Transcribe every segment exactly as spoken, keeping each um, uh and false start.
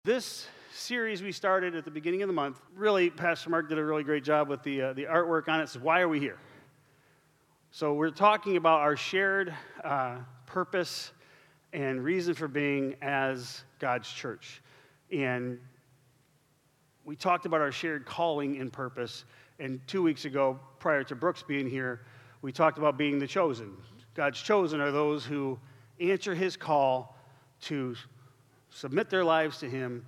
This series we started at the beginning of the month, really, Pastor Mark did a really great job with the, uh, the artwork on it. So why are we here? So we're talking about our shared uh, purpose and reason for being as God's church. And we talked about our shared calling and purpose. And two weeks ago, prior to Brooks being here, we talked about being the chosen. God's chosen are those who answer his call to submit their lives to him,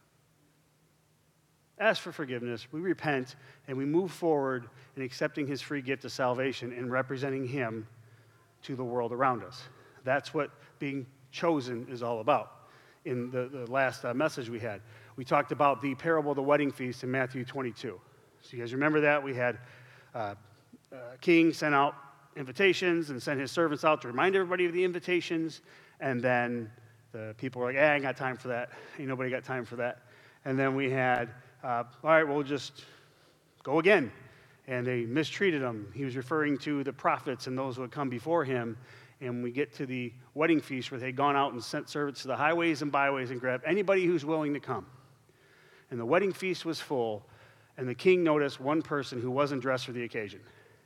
ask for forgiveness, we repent, and we move forward in accepting his free gift of salvation and representing him to the world around us. That's what being chosen is all about. In the, the last uh, message we had, we talked about the parable of the wedding feast in Matthew twenty-two. So you guys remember that? We had uh, uh, king sent out invitations and sent his servants out to remind everybody of the invitations, and then the people were like, eh, I ain't got time for that. Ain't nobody got time for that. And then we had, uh, all right, we'll just go again. And they mistreated him. He was referring to the prophets and those who had come before him. And we get to the wedding feast where they'd gone out and sent servants to the highways and byways and grabbed anybody who's willing to come. And the wedding feast was full. And the king noticed one person who wasn't dressed for the occasion.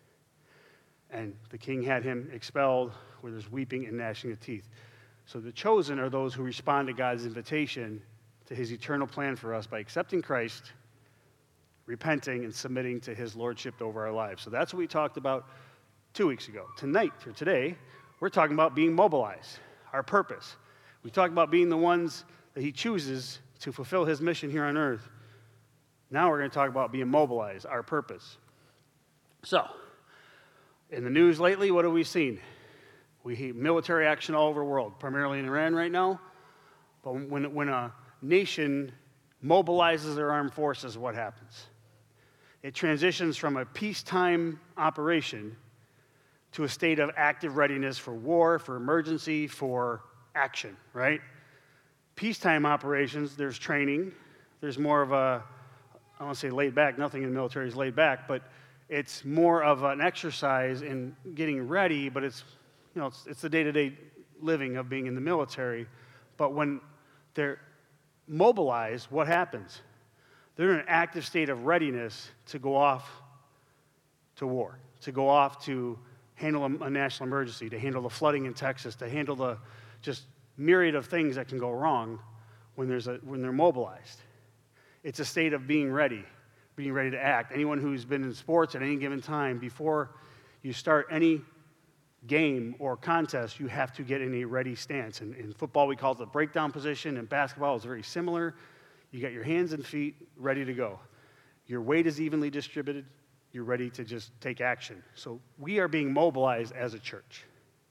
And the king had him expelled where there's weeping and gnashing of teeth. So the chosen are those who respond to God's invitation to his eternal plan for us by accepting Christ, repenting, and submitting to his lordship over our lives. So that's what we talked about two weeks ago. Tonight, or today, we're talking about being mobilized, our purpose. We talked about being the ones that he chooses to fulfill his mission here on earth. Now we're going to talk about being mobilized, our purpose. So, in the news lately, what have we seen? We see military action all over the world, primarily in Iran right now. But when, when a nation mobilizes their armed forces, what happens? It transitions from a peacetime operation to a state of active readiness for war, for emergency, for action, right? Peacetime operations, there's training. There's more of a, I don't want to say laid back, nothing in the military is laid back, but it's more of an exercise in getting ready, but it's You know, it's, it's the day-to-day living of being in the military. But when they're mobilized, what happens? They're in an active state of readiness to go off to war, to go off to handle a, a national emergency, to handle the flooding in Texas, to handle the just myriad of things that can go wrong when, there's a, when they're mobilized. It's a state of being ready, being ready to act. Anyone who's been in sports at any given time, before you start any game or contest, you have to get in a ready stance. In, in football, we call it the breakdown position. In basketball, it's very similar. You got your hands and feet ready to go. Your weight is evenly distributed. You're ready to just take action. So we are being mobilized as a church.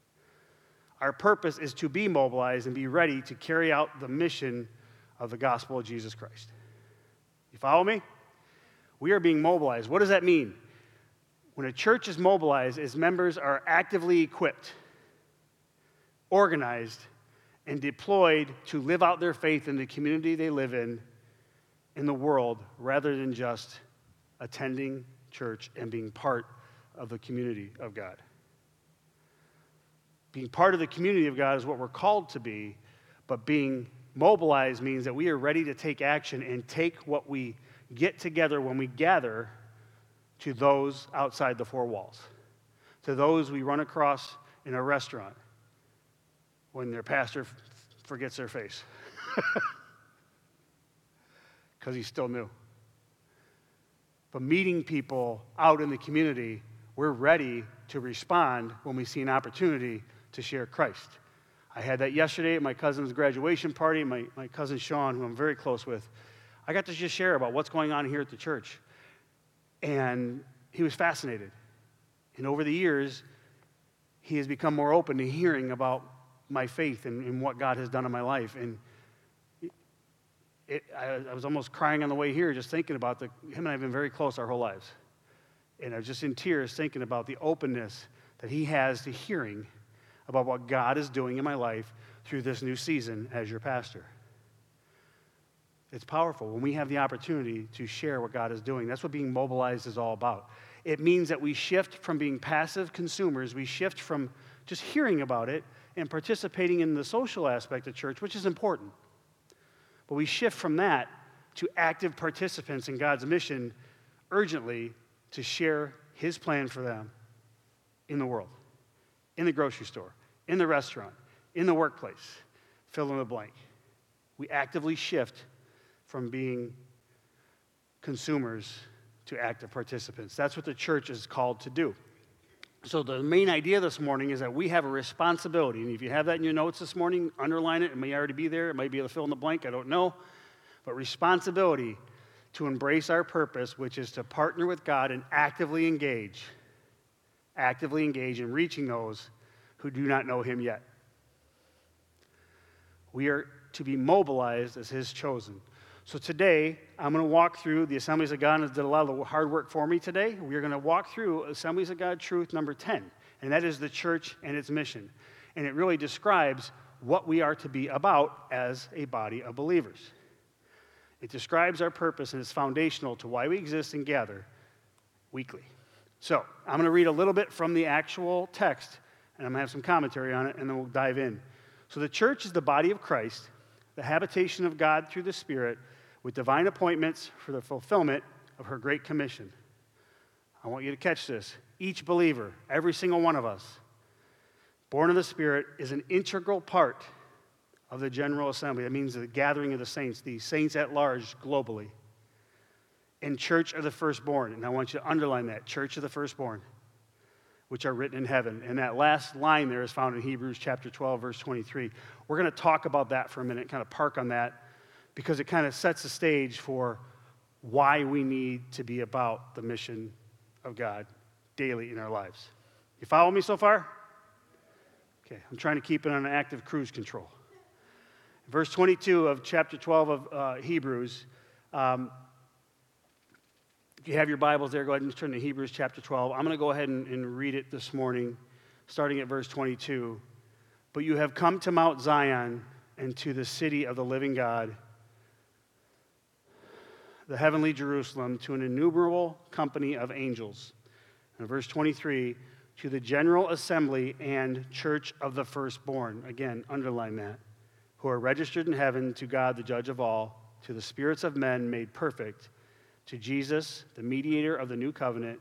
Our purpose is to be mobilized and be ready to carry out the mission of the gospel of Jesus Christ. You follow me? We are being mobilized. What does that mean? When a church is mobilized, its members are actively equipped, organized, and deployed to live out their faith in the community they live in, in the world, rather than just attending church and being part of the community of God. Being part of the community of God is what we're called to be, but being mobilized means that we are ready to take action and take what we get together when we gather to those outside the four walls, to those we run across in a restaurant when their pastor f- forgets their face because he's still new. But meeting people out in the community, we're ready to respond when we see an opportunity to share Christ. I had that yesterday at my cousin's graduation party. My, my cousin Sean, who I'm very close with, I got to just share about what's going on here at the church. And he was fascinated. And over the years, he has become more open to hearing about my faith and, and what God has done in my life. And it, it, I, I was almost crying on the way here just thinking about the, him and I have been very close our whole lives. And I was just in tears thinking about the openness that he has to hearing about what God is doing in my life through this new season as your pastor. It's powerful when we have the opportunity to share what God is doing. That's what being mobilized is all about. It means that we shift from being passive consumers, we shift from just hearing about it and participating in the social aspect of church, which is important. But we shift from that to active participants in God's mission urgently to share his plan for them in the world, in the grocery store, in the restaurant, in the workplace, fill in the blank. We actively shift from being consumers to active participants. That's what the church is called to do. So the main idea this morning is that we have a responsibility, and if you have that in your notes this morning, underline it. It may already be there. It might be able to fill in the blank. I don't know. But responsibility to embrace our purpose, which is to partner with God and actively engage, actively engage in reaching those who do not know him yet. We are to be mobilized as his chosen. So today, I'm going to walk through the Assemblies of God, and did a lot of the hard work for me today. We're going to walk through Assemblies of God truth number ten, and that is the church and its mission. And it really describes what we are to be about as a body of believers. It describes our purpose, and it's foundational to why we exist and gather weekly. So I'm going to read a little bit from the actual text, and I'm going to have some commentary on it, and then we'll dive in. So the church is the body of Christ, the habitation of God through the Spirit, with divine appointments for the fulfillment of her great commission. I want you to catch this. Each believer, every single one of us, born of the Spirit, is an integral part of the General Assembly. That means the gathering of the saints, the saints at large globally. And Church of the Firstborn, and I want you to underline that, Church of the Firstborn, which are written in heaven. And that last line there is found in Hebrews chapter twelve, verse twenty-three. We're going to talk about that for a minute, kind of park on that, because it kind of sets the stage for why we need to be about the mission of God daily in our lives. You follow me so far? Okay, I'm trying to keep it on an active cruise control. Verse twenty-two of chapter twelve of uh, Hebrews. Um, if you have your Bibles there, go ahead and turn to Hebrews chapter twelve. I'm going to go ahead and, and read it this morning, starting at verse twenty-two. But you have come to Mount Zion and to the city of the living God, the heavenly Jerusalem, to an innumerable company of angels. And verse twenty-three, to the general assembly and church of the firstborn. Again, underline that. Who are registered in heaven, to God, the judge of all, to the spirits of men made perfect, to Jesus, the mediator of the new covenant,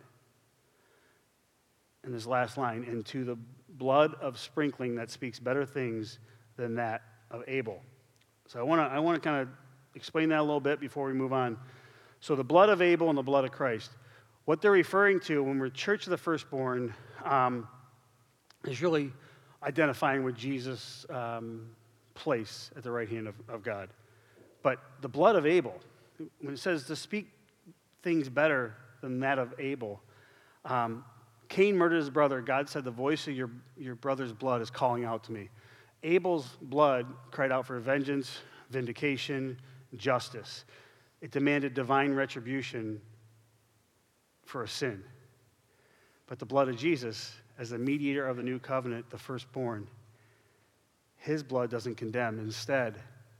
and this last line, and to the blood of sprinkling that speaks better things than that of Abel. So I want to I want to kind of explain that a little bit before we move on. So the blood of Abel and the blood of Christ, what they're referring to when we're Church of the Firstborn um, is really identifying with Jesus' um, place at the right hand of, of God. But the blood of Abel, when it says to speak things better than that of Abel, um, Cain murdered his brother. God said, the voice of your, your brother's blood is calling out to me. Abel's blood cried out for vengeance, vindication, justice. It demanded divine retribution for a sin. But the blood of Jesus, as the mediator of the new covenant, the firstborn, his blood doesn't condemn. Instead,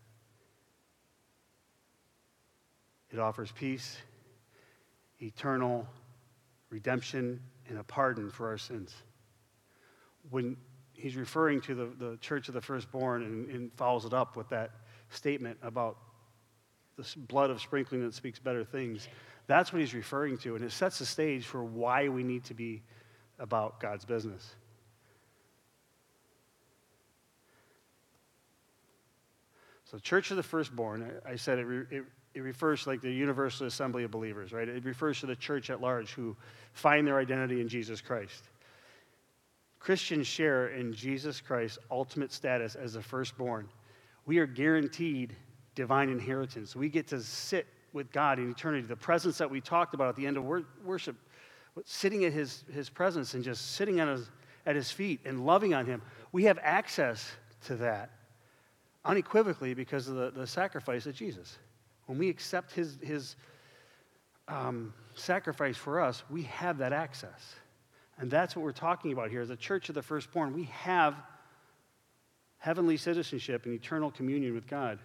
it offers peace, eternal redemption, and a pardon for our sins. When he's referring to the, the church of the firstborn and, and follows it up with that statement about the blood of sprinkling that speaks better things, that's what he's referring to, and it sets the stage for why we need to be about God's business. So Church of the Firstborn, I said it, re, it, it refers to like the universal assembly of believers, right? It refers to the church at large who find their identity in Jesus Christ. Christians share in Jesus Christ's ultimate status as the firstborn. We are guaranteed divine inheritance. We get to sit with God in eternity. The presence that we talked about at the end of wor- worship, sitting at his, his presence and just sitting at his, at his feet and loving on him, we have access to that unequivocally because of the, the sacrifice of Jesus. When we accept his, his um, sacrifice for us, we have that access. And that's what we're talking about here. As a church of the firstborn, we have heavenly citizenship and eternal communion with God.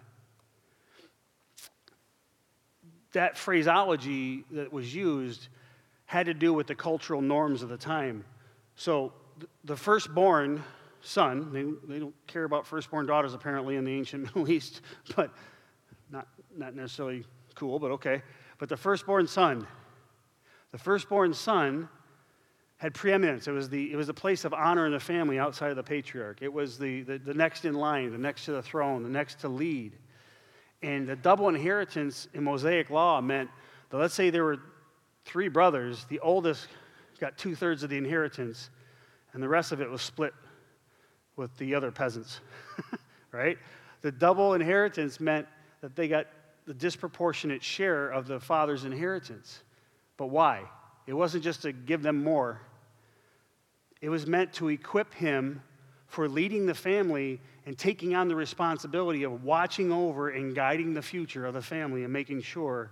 That phraseology that was used had to do with the cultural norms of the time. So the firstborn son, they, they don't care about firstborn daughters apparently in the ancient Middle East, but not not necessarily cool, but okay. But the firstborn son, the firstborn son had preeminence. It was the, it was the place of honor in the family outside of the patriarch. It was the, the, the next in line, the next to the throne, the next to lead. And the double inheritance in Mosaic law meant that, let's say there were three brothers, the oldest got two-thirds of the inheritance, and the rest of it was split with the other peasants, right? The double inheritance meant that they got the disproportionate share of the father's inheritance. But why? It wasn't just to give them more. It was meant to equip him for leading the family and taking on the responsibility of watching over and guiding the future of the family and making sure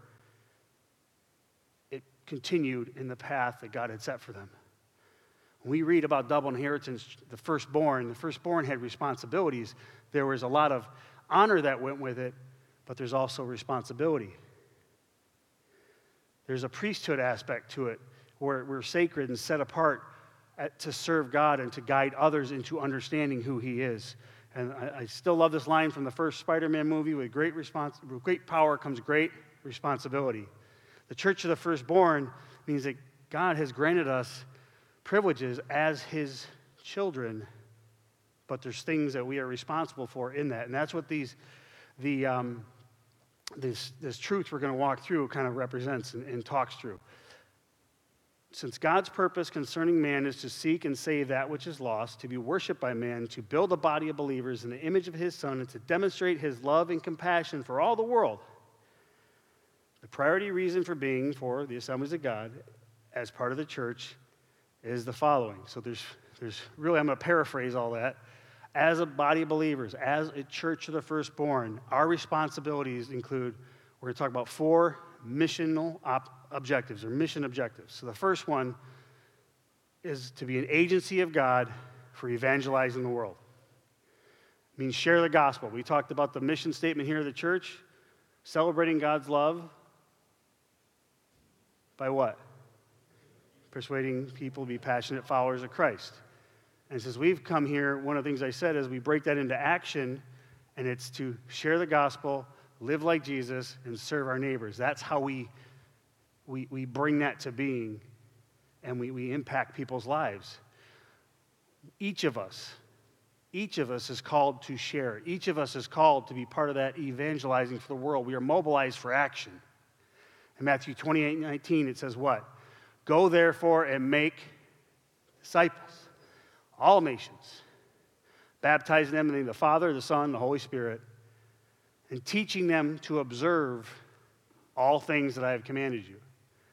it continued in the path that God had set for them. When we read about double inheritance, the firstborn, the firstborn had responsibilities. There was a lot of honor that went with it, but there's also responsibility. There's a priesthood aspect to it where we're sacred and set apart at, to serve God and to guide others into understanding who he is. And I, I still love this line from the first Spider-Man movie: with great, respons- with great power comes great responsibility. The church of the firstborn means that God has granted us privileges as his children, but there's things that we are responsible for in that. And that's what these, the, um, this, this truth we're going to walk through kind of represents and, and talks through. Since God's purpose concerning man is to seek and save that which is lost, to be worshiped by man, to build a body of believers in the image of his Son, and to demonstrate his love and compassion for all the world, the priority reason for being for the Assemblies of God as part of the church is the following. So there's, there's really, I'm going to paraphrase all that. As a body of believers, as a church of the firstborn, our responsibilities include, we're going to talk about four missional op- objectives or mission objectives. So the first one is to be an agency of God for evangelizing the world. It means share the gospel. We talked about the mission statement here of the church, celebrating God's love by what? Persuading people to be passionate followers of Christ. And since we've come here, one of the things I said is we break that into action, and it's to share the gospel, live like Jesus, and serve our neighbors. That's how we we, we bring that to being, and we, we impact people's lives. Each of us, each of us is called to share. Each of us is called to be part of that evangelizing for the world. We are mobilized for action. In Matthew twenty-eight nineteen, it says what? Go therefore and make disciples, all nations, baptizing them in the name of the Father, the Son, the Holy Spirit, and teaching them to observe all things that I have commanded you.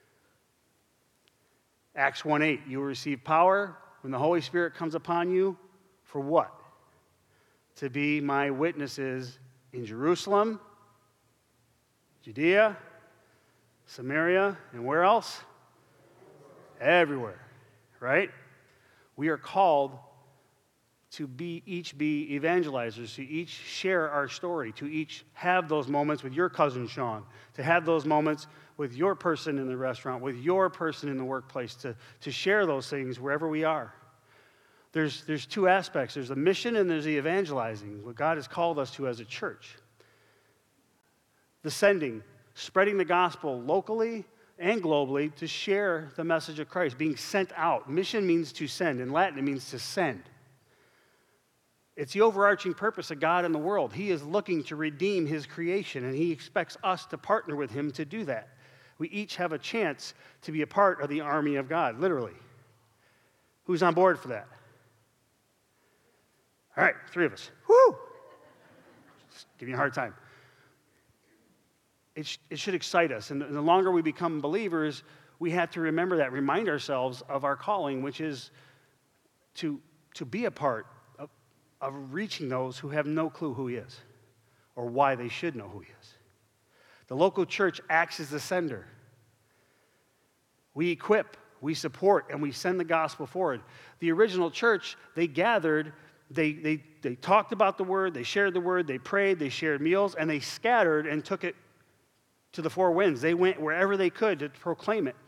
Acts one eight, you will receive power when the Holy Spirit comes upon you. For what? To be my witnesses in Jerusalem, Judea, Samaria, and where else? Everywhere, right? We are called to be each be evangelizers, to each share our story, to each have those moments with your cousin Sean, to have those moments with your person in the restaurant, with your person in the workplace, to, to share those things wherever we are. There's, there's two aspects. There's the mission and there's the evangelizing, what God has called us to as a church. The sending, spreading the gospel locally and globally to share the message of Christ, being sent out. Mission means to send. In Latin, it means to send. It's the overarching purpose of God in the world. He is looking to redeem his creation, and he expects us to partner with him to do that. We each have a chance to be a part of the army of God, literally. Who's on board for that? All right, three of us. Woo! Just giving you a hard time. It, sh- it should excite us. And the longer we become believers, we have to remember that, remind ourselves of our calling, which is to, to be a part of, of reaching those who have no clue who he is or why they should know who he is. The local church acts as the sender. We equip, we support, and we send the gospel forward. The original church, they gathered, they, they, they talked about the word, they shared the word, they prayed, they shared meals, and they scattered and took it to the four winds. They went wherever they could to proclaim it.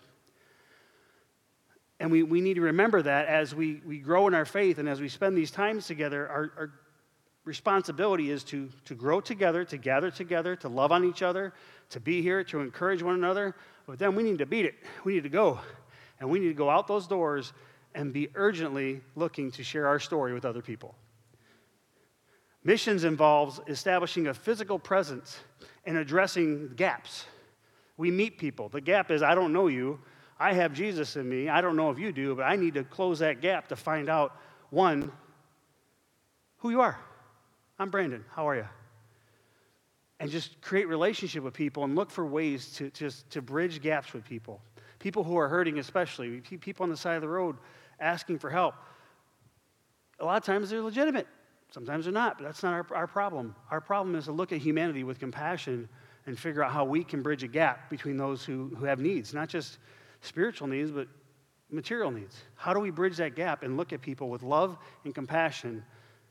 And we, we need to remember that as we, we grow in our faith and as we spend these times together, our, our, responsibility is to, to grow together, to gather together, to love on each other, to be here, to encourage one another. But then we need to beat it. We need to go. And we need to go out those doors and be urgently looking to share our story with other people. Missions involves establishing a physical presence and addressing gaps. We meet people. The gap is, I don't know you. I have Jesus in me. I don't know if you do, but I need to close that gap to find out, one, who you are. I'm Brandon. How are you? And just create relationship with people and look for ways to just to bridge gaps with people. People who are hurting especially. People on the side of the road asking for help. A lot of times they're legitimate. Sometimes they're not, but that's not our, our problem. Our problem is to look at humanity with compassion and figure out how we can bridge a gap between those who, who have needs, not just spiritual needs, but material needs. How do we bridge that gap and look at people with love and compassion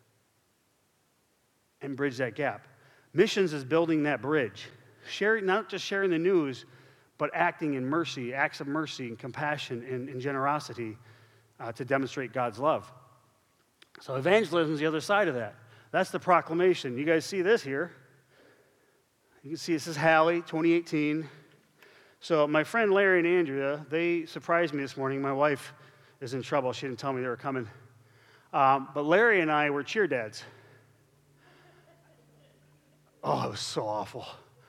and bridge that gap? Missions is building that bridge. Sharing, not just sharing the news, but acting in mercy, acts of mercy and compassion and, and generosity uh, to demonstrate God's love. So evangelism is the other side of that. That's the proclamation. You guys see this here. You can see this is Hallie, twenty eighteen. So my friend Larry and Andrea, they surprised me this morning. My wife is in trouble. She didn't tell me they were coming. Um, but Larry and I were cheer dads. Oh, it was so awful.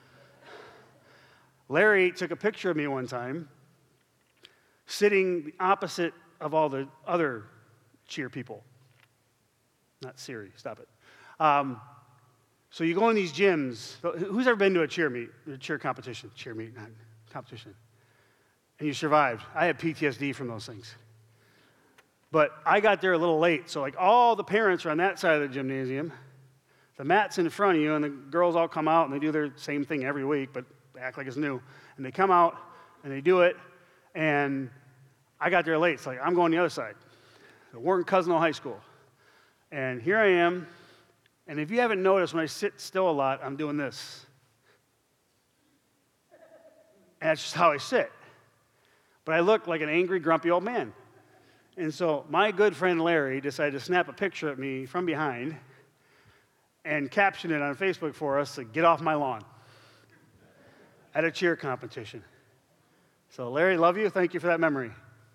Larry took a picture of me one time, sitting opposite of all the other cheer people. Not Siri, stop it. Um, so you go in these gyms. Who's ever been to a cheer meet, a cheer competition? Cheer meet, not competition. And you survived. I had P T S D from those things. But I got there a little late, so like all the parents are on that side of the gymnasium. The mat's in front of you, and the girls all come out, and they do their same thing every week, but act like it's new. And they come out, and they do it, and I got there late. It's like, I'm going the other side. So we're in Cousino High School. And here I am, and if you haven't noticed, when I sit still a lot, I'm doing this. And that's just how I sit. But I look like an angry, grumpy old man. And so my good friend Larry decided to snap a picture of me from behind and caption it on Facebook for us to get off my lawn at a cheer competition. So Larry, love you. Thank you for that memory.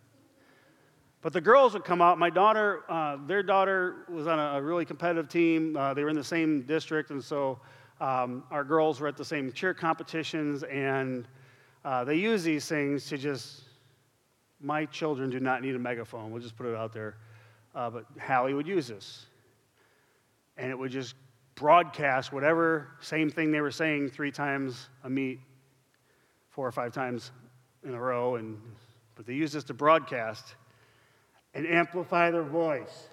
But the girls would come out. My daughter, uh, their daughter was on a, a really competitive team. Uh, they were in the same district, and so um, our girls were at the same cheer competitions, and uh, they use these things to just, my children do not need a megaphone. We'll just put it out there. Uh, but Hallie would use this. And it would just broadcast whatever same thing they were saying three times a meet, four or five times in a row. And but they use this to broadcast and amplify their voice.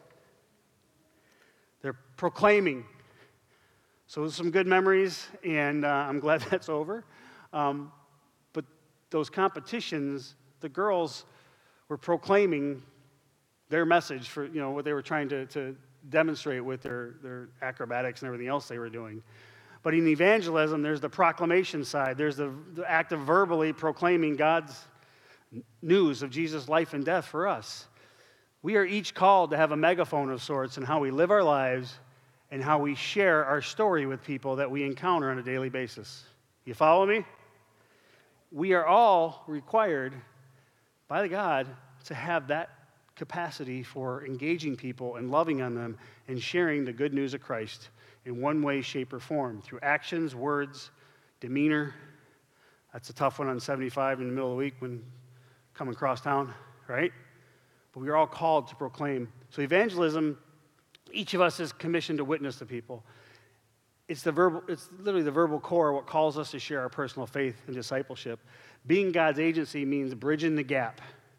They're proclaiming. So there's some good memories, and uh, I'm glad that's over. Um, but those competitions, the girls were proclaiming their message for, you know, what they were trying to, to demonstrate with their, their acrobatics and everything else they were doing. But in evangelism, there's the proclamation side. There's the, the act of verbally proclaiming God's news of Jesus' life and death for us. We are each called to have a megaphone of sorts in how we live our lives and how we share our story with people that we encounter on a daily basis. You follow me? We are all required by God to have that capacity for engaging people and loving on them and sharing the good news of Christ in one way, shape, or form, through actions, words, demeanor. That's a tough one on seventy-five in the middle of the week when coming across town, right? But we are all called to proclaim. So evangelism, each of us is commissioned to witness to people. It's the verbal, it's literally the verbal core, what calls us to share our personal faith and discipleship. Being God's agency means bridging the gap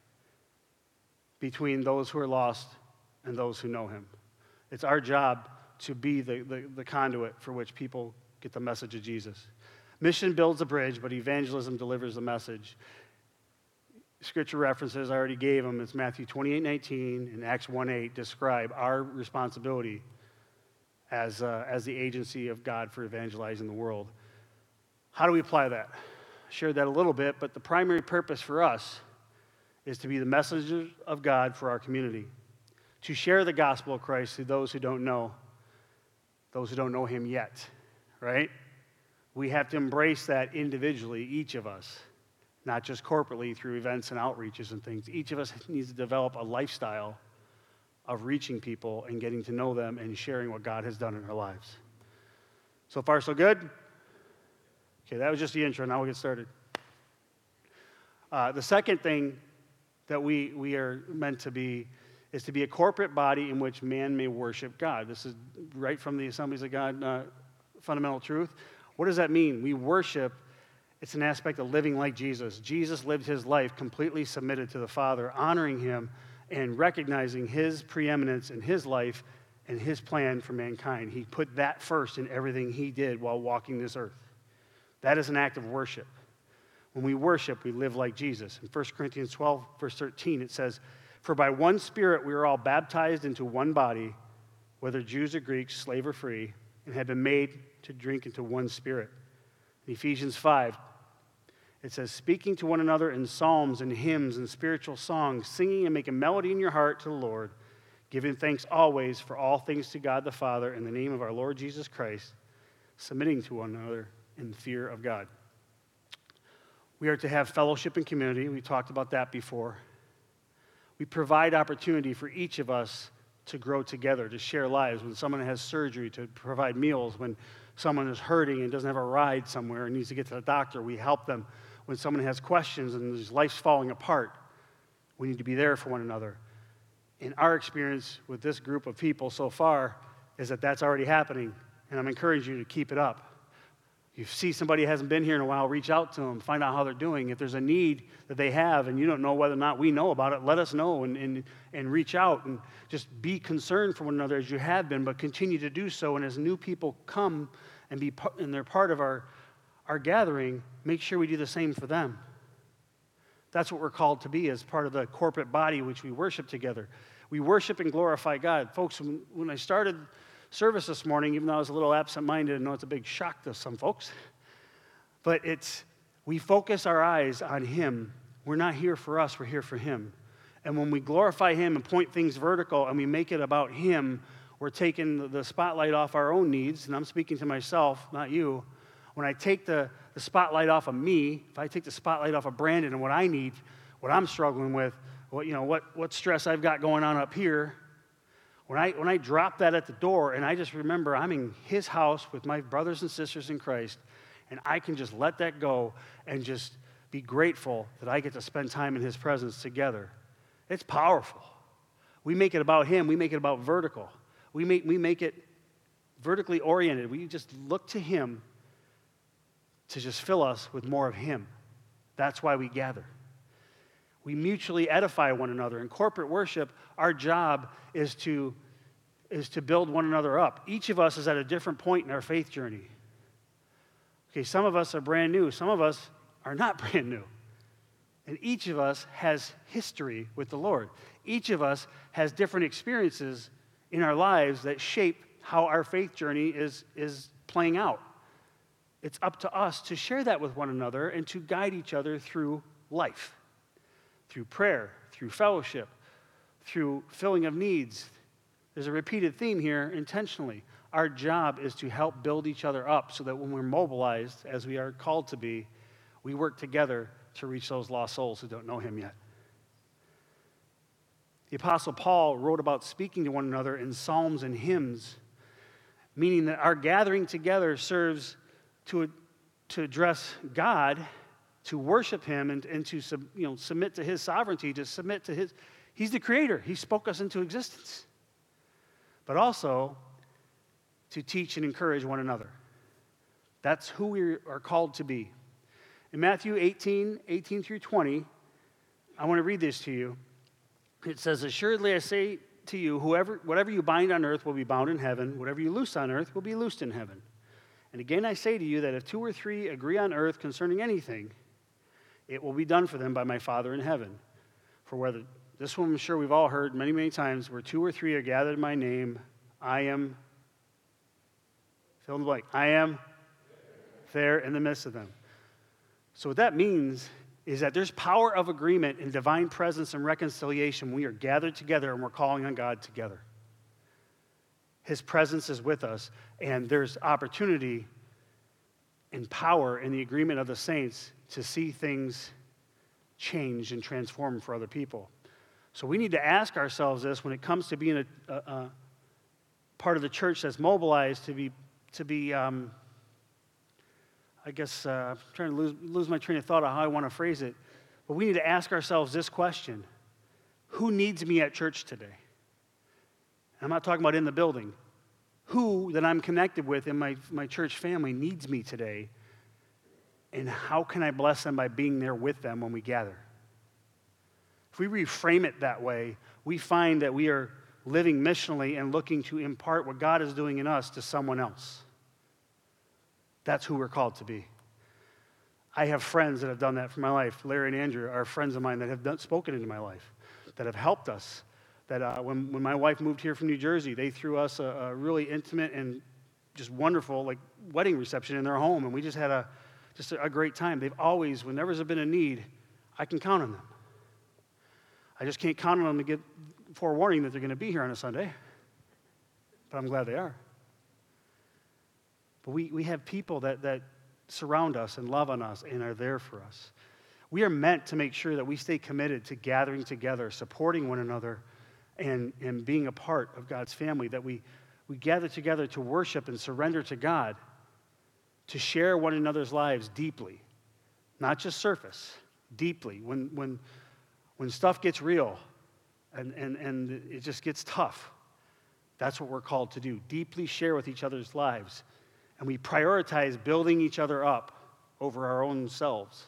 between those who are lost and those who know him. It's our job to be the, the, the conduit for which people get the message of Jesus. Mission builds a bridge, but evangelism delivers the message. Scripture references, I already gave them. It's Matthew twenty-eight nineteen and Acts one eight describe our responsibility as, uh, as the agency of God for evangelizing the world. How do we apply that? I shared that a little bit, but the primary purpose for us is to be the messengers of God for our community, to share the gospel of Christ to those who don't know those who don't know him yet, right? We have to embrace that individually, each of us, not just corporately through events and outreaches and things. Each of us needs to develop a lifestyle of reaching people and getting to know them and sharing what God has done in our lives. So far, so good? Okay, that was just the intro. Now we'll get started. Uh, the second thing that we, we are meant to be is to be a corporate body in which man may worship God. This is right from the Assemblies of God uh, fundamental truth. What does that mean? We worship, it's an aspect of living like Jesus. Jesus lived his life completely submitted to the Father, honoring him and recognizing his preeminence in his life and his plan for mankind. He put that first in everything he did while walking this earth. That is an act of worship. When we worship, we live like Jesus. In First Corinthians twelve, verse thirteen, it says, "For by one Spirit we are all baptized into one body, whether Jews or Greeks, slave or free, and have been made to drink into one Spirit." In Ephesians five, it says, "Speaking to one another in psalms and hymns and spiritual songs, singing and making melody in your heart to the Lord, giving thanks always for all things to God the Father in the name of our Lord Jesus Christ, submitting to one another in fear of God." We are to have fellowship and community. We talked about that before. We provide opportunity for each of us to grow together, to share lives. When someone has surgery, to provide meals. When someone is hurting and doesn't have a ride somewhere and needs to get to the doctor, we help them. When someone has questions and his life's falling apart, we need to be there for one another. In our experience with this group of people so far is that that's already happening, and I'm encouraging you to keep it up. You see somebody who hasn't been here in a while, reach out to them, find out how they're doing. If there's a need that they have and you don't know whether or not we know about it, let us know and, and, and reach out and just be concerned for one another as you have been, but continue to do so. And as new people come and, be, and they're part of our, our gathering, make sure we do the same for them. That's what we're called to be as part of the corporate body which we worship together. We worship and glorify God. Folks, when, when I started service this morning, even though I was a little absent-minded, I know it's a big shock to some folks, but it's, we focus our eyes on him. We're not here for us, we're here for him. And when we glorify him and point things vertical and we make it about him, we're taking the spotlight off our own needs, and I'm speaking to myself, not you. When I take the, the spotlight off of me, if I take the spotlight off of Brandon and what I need, what I'm struggling with, what, you know, what, what stress I've got going on up here, When I, when I drop that at the door and I just remember I'm in his house with my brothers and sisters in Christ, and I can just let that go and just be grateful that I get to spend time in his presence together, it's powerful. We make it about him. We make it about vertical. We make, we make it vertically oriented. We just look to him to just fill us with more of him. That's why we gather. We mutually edify one another. In corporate worship, our job is to, is to build one another up. Each of us is at a different point in our faith journey. Okay, some of us are brand new. Some of us are not brand new. And each of us has history with the Lord. Each of us has different experiences in our lives that shape how our faith journey is, is playing out. It's up to us to share that with one another and to guide each other through life. Through prayer, through fellowship, through filling of needs. There's a repeated theme here intentionally. Our job is to help build each other up so that when we're mobilized, as we are called to be, we work together to reach those lost souls who don't know him yet. The Apostle Paul wrote about speaking to one another in psalms and hymns, meaning that our gathering together serves to, to address God, to worship him and, and to sub, you know, submit to his sovereignty, to submit to his, he's the creator. He spoke us into existence. But also to teach and encourage one another. That's who we are called to be. In Matthew eighteen, eighteen through twenty, I want to read this to you. It says, "Assuredly I say to you, whoever, whatever you bind on earth will be bound in heaven. Whatever you loose on earth will be loosed in heaven. And again I say to you that if two or three agree on earth concerning anything, it will be done for them by my Father in heaven. For whether," this one I'm sure we've all heard many, many times, "where two or three are gathered in my name, I am," fill in the blank, "I am there in the midst of them." So what that means is that there's power of agreement in divine presence and reconciliation when we are gathered together and we're calling on God together. His presence is with us, and there's opportunity and power in the agreement of the saints to see things change and transform for other people. So we need to ask ourselves this when it comes to being a, a, a part of the church that's mobilized to be, to be um, I guess, uh, I'm trying to lose, lose my train of thought on how I want to phrase it, but we need to ask ourselves this question: who needs me at church today? I'm not talking about in the building. Who that I'm connected with in my, my church family needs me today, and how can I bless them by being there with them when we gather? If we reframe it that way, we find that we are living missionally and looking to impart what God is doing in us to someone else. That's who we're called to be. I have friends that have done that for my life. Larry and Andrew are friends of mine that have done, spoken into my life, that have helped us. That uh, when, when my wife moved here from New Jersey, they threw us a, a really intimate and just wonderful like wedding reception in their home, and we just had a just a, a great time. They've always, whenever there's been a need, I can count on them. I just can't count on them to get forewarning that they're going to be here on a Sunday, but I'm glad they are. But we, we have people that, that surround us and love on us and are there for us. We are meant to make sure that we stay committed to gathering together, supporting one another, and, and being a part of God's family, that we, we gather together to worship and surrender to God, to share one another's lives deeply, not just surface, deeply. When, when, when stuff gets real and, and, and it just gets tough, that's what we're called to do, deeply share with each other's lives. And we prioritize building each other up over our own selves,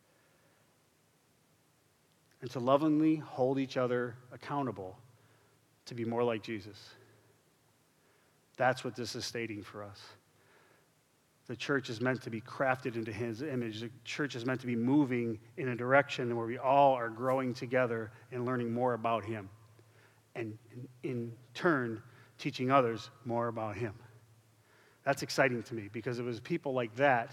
and to lovingly hold each other accountable to be more like Jesus. That's what this is stating for us. The church is meant to be crafted into His image. The church is meant to be moving in a direction where we all are growing together and learning more about Him, and in turn, teaching others more about Him. That's exciting to me, because it was people like that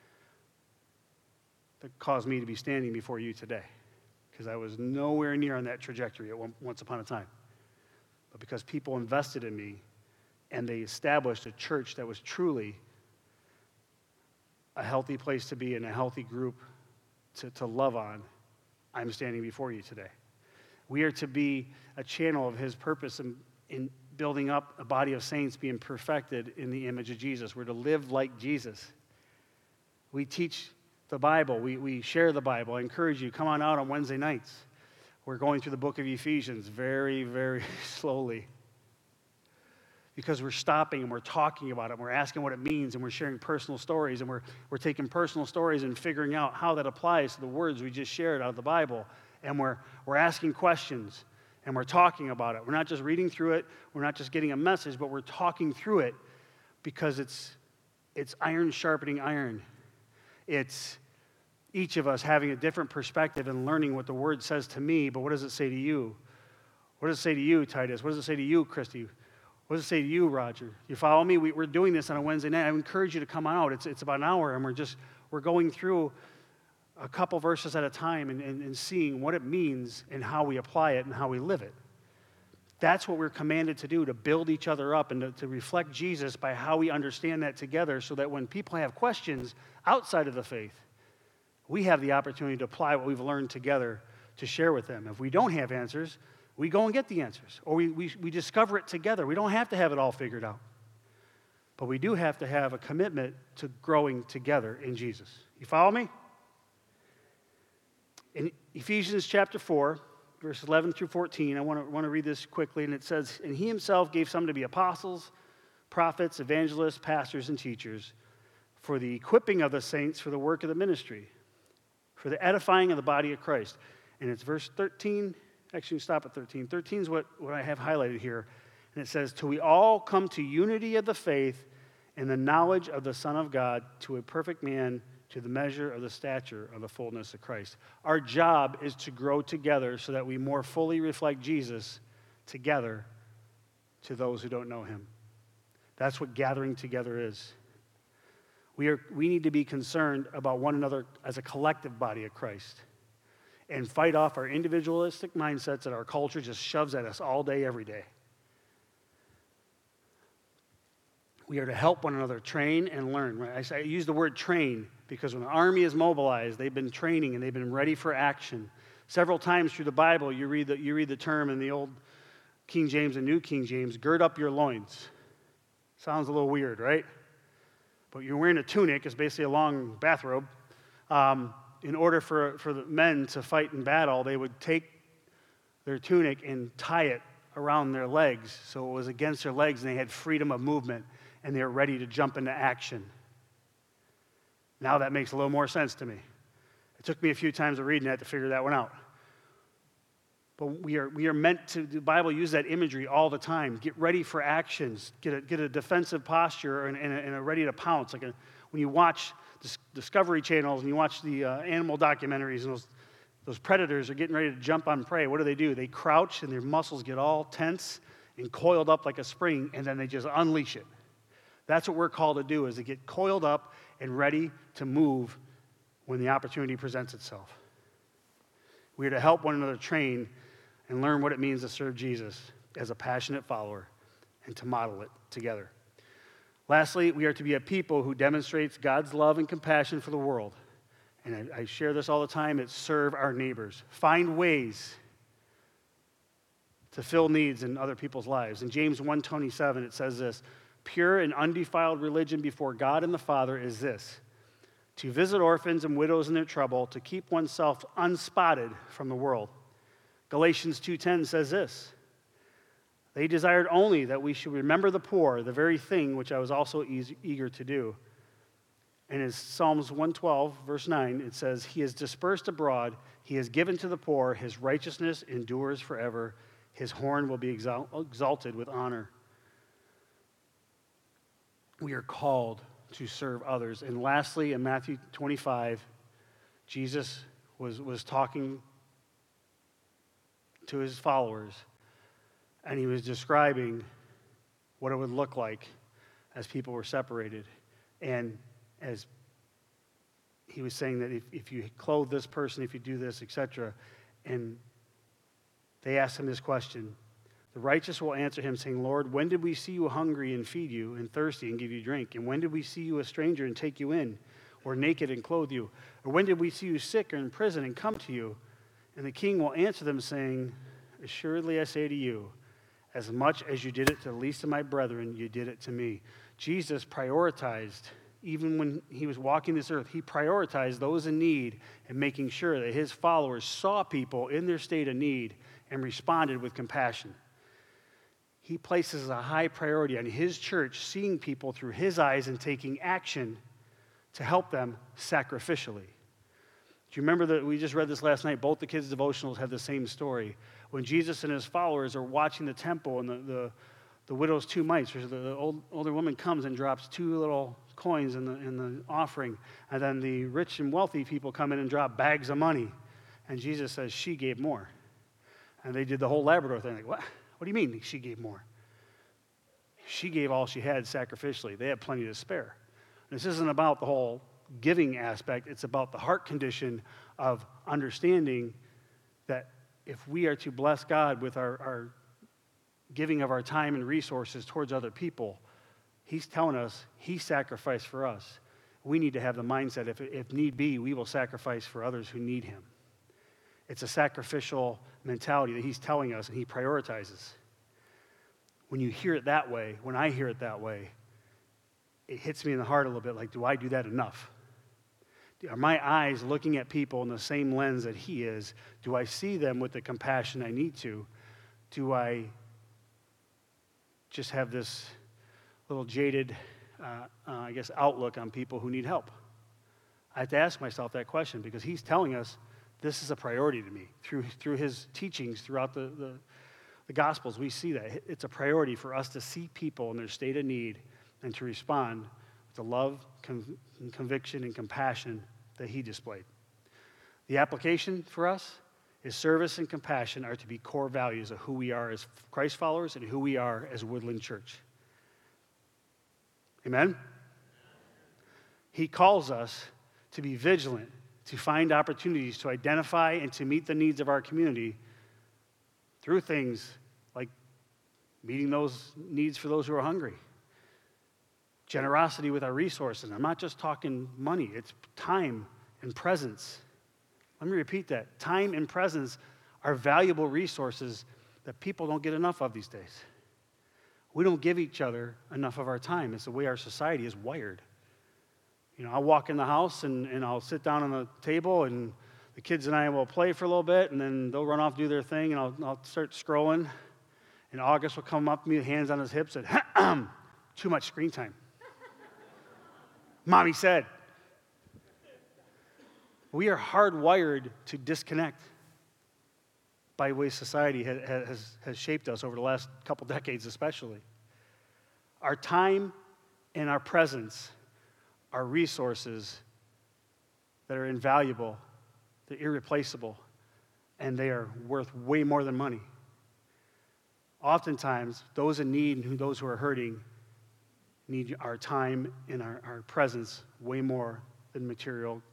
that caused me to be standing before you today, because I was nowhere near on that trajectory at one, once upon a time. But because people invested in me and they established a church that was truly a healthy place to be and a healthy group to, to love on, I'm standing before you today. We are to be a channel of His purpose in, in building up a body of saints being perfected in the image of Jesus. We're to live like Jesus. We teach the Bible. We, we share the Bible. I encourage you, come on out on Wednesday nights. We're going through the book of Ephesians very, very slowly, because we're stopping and we're talking about it, and we're asking what it means, and we're sharing personal stories, and we're, we're taking personal stories and figuring out how that applies to the words we just shared out of the Bible, and we're, we're asking questions, and we're talking about it. We're not just reading through it, we're not just getting a message, but we're talking through it, because it's, it's iron sharpening iron. It's each of us having a different perspective and learning what the Word says to me, but what does it say to you? What does it say to you, Titus? What does it say to you, Christy? What does it say to you, Roger? You follow me? We, we're doing this on a Wednesday night. I encourage you to come out. It's, it's about an hour, and we're just, we're going through a couple verses at a time and, and, and seeing what it means and how we apply it and how we live it. That's what we're commanded to do, to build each other up and to, to reflect Jesus by how we understand that together, so that when people have questions outside of the faith, we have the opportunity to apply what we've learned together to share with them. If we don't have answers, we go and get the answers, or we, we, we discover it together. We don't have to have it all figured out. But we do have to have a commitment to growing together in Jesus. You follow me? In Ephesians chapter four, verses eleven through fourteen, I want to, want to read this quickly, and it says, "And He Himself gave some to be apostles, prophets, evangelists, pastors, and teachers, for the equipping of the saints for the work of the ministry, for the edifying of the body of Christ." And it's verse thirteen. Actually, stop at thirteen. thirteen is what, what I have highlighted here. And it says, "Till we all come to unity of the faith and the knowledge of the Son of God, to a perfect man, to the measure of the stature of the fullness of Christ." Our job is to grow together so that we more fully reflect Jesus together to those who don't know Him. That's what gathering together is. We are, we need to be concerned about one another as a collective body of Christ, and fight off our individualistic mindsets that our culture just shoves at us all day, every day. We are to help one another train and learn. Right? I, say, I use the word train because when the army is mobilized, they've been training and they've been ready for action. Several times through the Bible, you read the, you read the term in the old King James and New King James, gird up your loins. Sounds a little weird, right? But you're wearing a tunic, it's basically a long bathrobe. Um, in order for, for the men to fight in battle, they would take their tunic and tie it around their legs so it was against their legs and they had freedom of movement and they were ready to jump into action. Now that makes a little more sense to me. It took me a few times of reading that to figure that one out. But we are, we are meant to, the Bible uses that imagery all the time. Get ready for actions. Get a, get a defensive posture and, and, a, and a ready to pounce. Like a, when you watch Dis- Discovery channels and you watch the uh, animal documentaries and those, those predators are getting ready to jump on prey, what do they do? They crouch and their muscles get all tense and coiled up like a spring, and then they just unleash it. That's what we're called to do, is to get coiled up and ready to move when the opportunity presents itself. We are to help one another train and learn what it means to serve Jesus as a passionate follower and to model it together. Lastly, we are to be a people who demonstrates God's love and compassion for the world. And I, I share this all the time. It's serve our neighbors. Find ways to fill needs in other people's lives. In James one twenty-seven, it says this, pure and undefiled religion before God and the Father is this, to visit orphans and widows in their trouble, to keep oneself unspotted from the world. Galatians two ten says this, they desired only that we should remember the poor, the very thing which I was also eas- eager to do. And in Psalms one twelve, verse nine, it says, he is dispersed abroad, he is given to the poor, his righteousness endures forever, his horn will be exal- exalted with honor. We are called to serve others. And lastly, in Matthew twenty-five, Jesus was, was talking to his followers, and he was describing what it would look like as people were separated. And as he was saying that if, if you clothe this person, if you do this, et cetera, and they asked him this question, the righteous will answer him, saying, Lord, when did we see you hungry and feed you, and thirsty and give you drink? And when did we see you a stranger and take you in, or naked and clothe you? Or when did we see you sick or in prison and come to you? And the king will answer them, saying, assuredly I say to you, as much as you did it to the least of my brethren, you did it to me. Jesus prioritized, even when he was walking this earth, he prioritized those in need and making sure that his followers saw people in their state of need and responded with compassion. He places a high priority on his church, seeing people through his eyes and taking action to help them sacrificially. Do you remember that we just read this last night? Both the kids' devotionals have the same story. When Jesus and his followers are watching the temple and the, the, the widow's two mites, the, the old, older woman comes and drops two little coins in the, in the offering, and then the rich and wealthy people come in and drop bags of money. And Jesus says, she gave more. And they did the whole Labrador thing. Like, what? What do you mean she gave more? She gave all she had sacrificially. They had plenty to spare. This isn't about the whole giving aspect. It's about the heart condition of understanding that if we are to bless God with our, our giving of our time and resources towards other people, he's telling us he sacrificed for us. We need to have the mindset, if, if need be, we will sacrifice for others who need him. It's a sacrificial mentality that he's telling us, and he prioritizes. When you hear it that way, when I hear it that way, it hits me in the heart a little bit like, do I do that enough? Are my eyes looking at people in the same lens that he is? Do I see them with the compassion I need to? Do I just have this little jaded, uh, uh, I guess, outlook on people who need help? I have to ask myself that question because he's telling us this is a priority to me. Through, through his teachings throughout the, the, the Gospels, we see that. It's a priority for us to see people in their state of need and to respond with the love, con- conviction, and compassion that he displayed. The application for us is service and compassion are to be core values of who we are as Christ followers and who we are as Woodland Church. Amen? He calls us to be vigilant, to find opportunities to identify and to meet the needs of our community through things like meeting those needs for those who are hungry, Generosity with our resources. I'm not just talking money. It's time and presence. Let me repeat that. Time and presence are valuable resources that people don't get enough of these days. We don't give each other enough of our time. It's the way our society is wired. You know, I'll walk in the house and, and I'll sit down on the table and the kids and I will play for a little bit and then they'll run off, do their thing, and I'll, I'll start scrolling. And August will come up to me, hands on his hips, and too much screen time. Mommy said. We are hardwired to disconnect by the way society has, has shaped us over the last couple decades especially. Our time and our presence are resources that are invaluable, they're irreplaceable, and they are worth way more than money. Oftentimes, those in need and those who are hurting need our time and our, our presence way more than material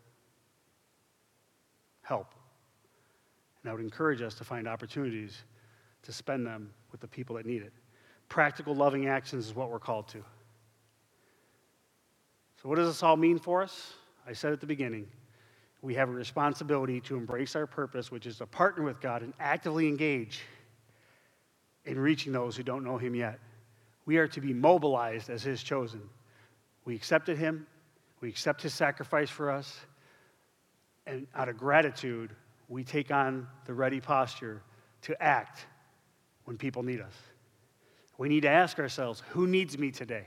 help. And I would encourage us to find opportunities to spend them with the people that need it. Practical, loving actions is what we're called to. So what does this all mean for us? I said at the beginning, we have a responsibility to embrace our purpose, which is to partner with God and actively engage in reaching those who don't know him yet. We are to be mobilized as his chosen. We accepted him. We accept his sacrifice for us. And out of gratitude, we take on the ready posture to act when people need us. We need to ask ourselves, who needs me today?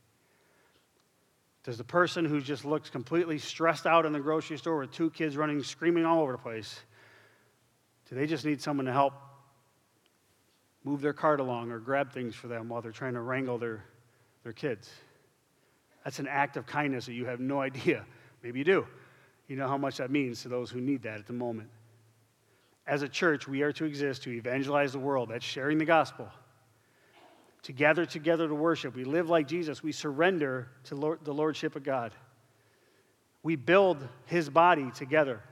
Does the person who just looks completely stressed out in the grocery store with two kids running, screaming all over the place, do they just need someone to help move their cart along or grab things for them while they're trying to wrangle their, their kids? That's an act of kindness that you have no idea. Maybe you do. You know how much that means to those who need that at the moment. As a church, we are to exist to evangelize the world. That's sharing the gospel. To gather together to worship. We live like Jesus. We surrender to Lord, the lordship of God. We build his body together.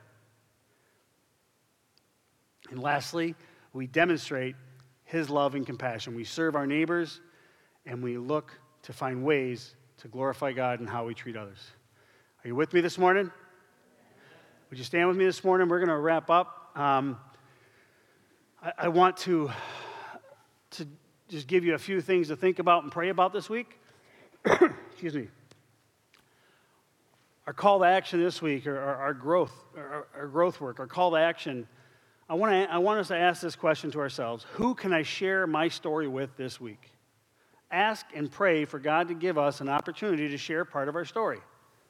And lastly, we demonstrate his love and compassion. We serve our neighbors, and we look to find ways to glorify God in how we treat others. Are you with me this morning? Would you stand with me this morning? We're going to wrap up. Um, I, I want to, to just give you a few things to think about and pray about this week. Excuse me. Our call to action this week, or our, our growth, our, our growth work, our call to action. I want to, I want us to ask this question to ourselves: who can I share my story with this week? Ask and pray for God to give us an opportunity to share part of our story.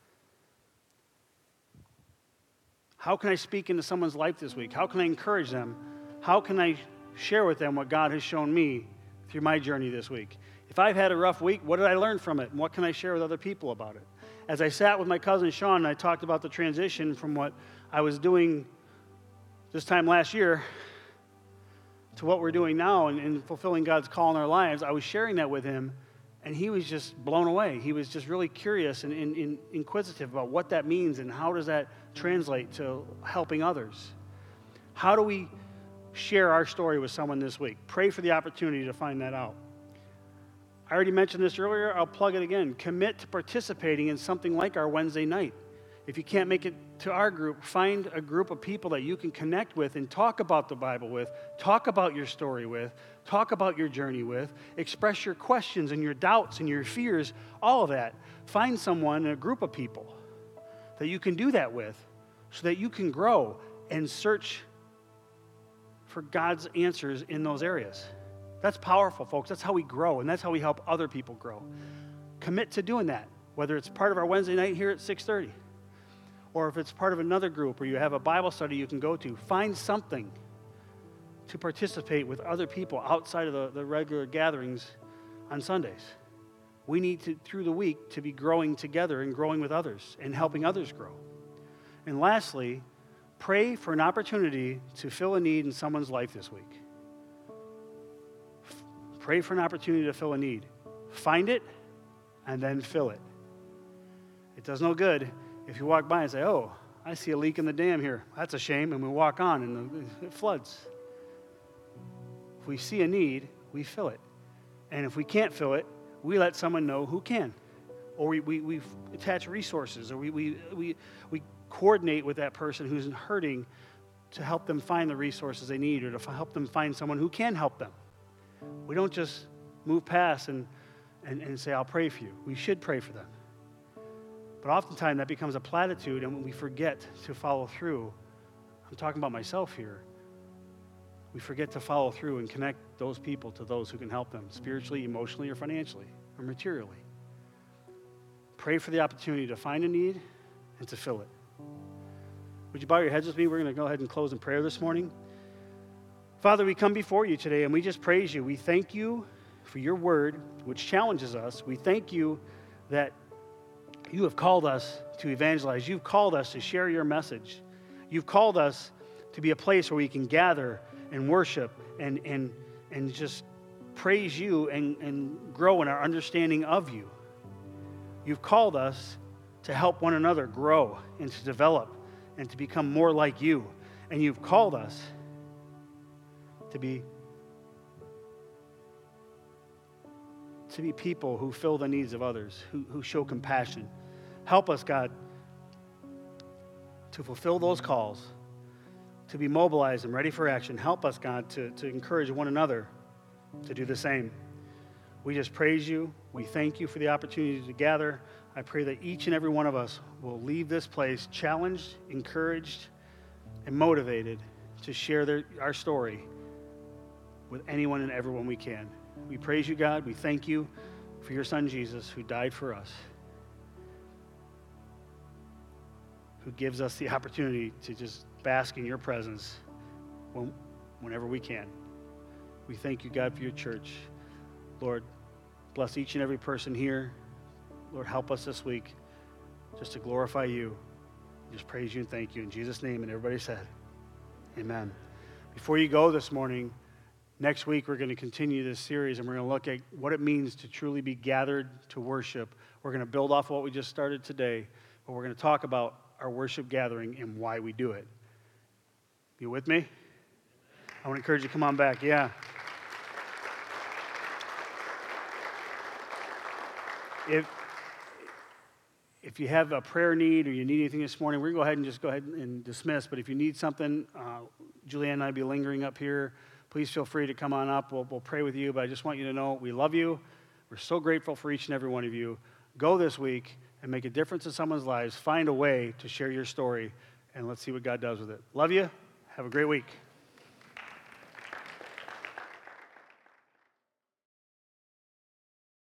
How can I speak into someone's life this week? How can I encourage them? How can I share with them what God has shown me through my journey this week? If I've had a rough week, what did I learn from it? And what can I share with other people about it? As I sat with my cousin Sean and I talked about the transition from what I was doing this time last year to what we're doing now and, and fulfilling God's call in our lives, I was sharing that with him, and he was just blown away. He was just really curious and, and, and inquisitive about what that means and how does that translate to helping others. How do we share our story with someone this week? Pray for the opportunity to find that out. I already mentioned this earlier. I'll plug it again. Commit to participating in something like our Wednesday night. If you can't make it to our group, find a group of people that you can connect with and talk about the Bible with, talk about your story with, talk about your journey with, express your questions and your doubts and your fears, all of that. Find someone, a group of people that you can do that with so that you can grow and search for God's answers in those areas. That's powerful, folks. That's how we grow, and that's how we help other people grow. Commit to doing that, whether it's part of our Wednesday night here at six thirty, or if it's part of another group or you have a Bible study you can go to. Find something to participate with other people outside of the, the regular gatherings on Sundays. We need to, through the week, to be growing together and growing with others and helping others grow. And lastly, pray for an opportunity to fill a need in someone's life this week. Pray for an opportunity to fill a need. Find it, and then fill it. It does no good if you walk by and say, oh, I see a leak in the dam here. That's a shame, and we walk on, and it floods. If we see a need, we fill it. And if we can't fill it, we let someone know who can. or we, we, we attach resources, or we, we, we, we coordinate with that person who's hurting to help them find the resources they need, or to f- help them find someone who can help them. We don't just move past and, and, and say, I'll pray for you. We should pray for them. But oftentimes that becomes a platitude, and when we forget to follow through, I'm talking about myself here, we forget to follow through and connect those people to those who can help them spiritually, emotionally, or financially, or materially. Pray for the opportunity to find a need and to fill it. Would you bow your heads with me? We're going to go ahead and close in prayer this morning. Father, we come before you today and we just praise you. We thank you for your word, which challenges us. We thank you that you have called us to evangelize. You've called us to share your message. You've called us to be a place where we can gather and worship and, and, and just praise you and, and grow in our understanding of you. You've called us to help one another grow and to develop and to become more like you. And you've called us to be, to be people who fill the needs of others, who, who show compassion. Help us, God, to fulfill those calls, to be mobilized and ready for action. Help us, God, to, to encourage one another to do the same. We just praise you. We thank you for the opportunity to gather. I pray that each and every one of us will leave this place challenged, encouraged, and motivated to share their, our story with anyone and everyone we can. We praise you, God. We thank you for your son, Jesus, who died for us, who gives us the opportunity to just bask in your presence when, whenever we can. We thank you, God, for your church. Lord, bless each and every person here. Lord, help us this week just to glorify you, just praise you and thank you. In Jesus' name, and everybody said, amen. Before you go this morning, next week we're going to continue this series, and we're going to look at what it means to truly be gathered to worship. We're going to build off what we just started today, but we're going to talk about our worship gathering and why we do it. You with me? I want to encourage you to come on back. Yeah. If, if you have a prayer need or you need anything this morning, we're going to go ahead and just go ahead and dismiss. But if you need something, uh, Julianne and I will be lingering up here. Please feel free to come on up. We'll, we'll pray with you. But I just want you to know we love you. We're so grateful for each and every one of you. Go this week and make a difference in someone's lives. Find a way to share your story, and let's see what God does with it. Love you. Have a great week.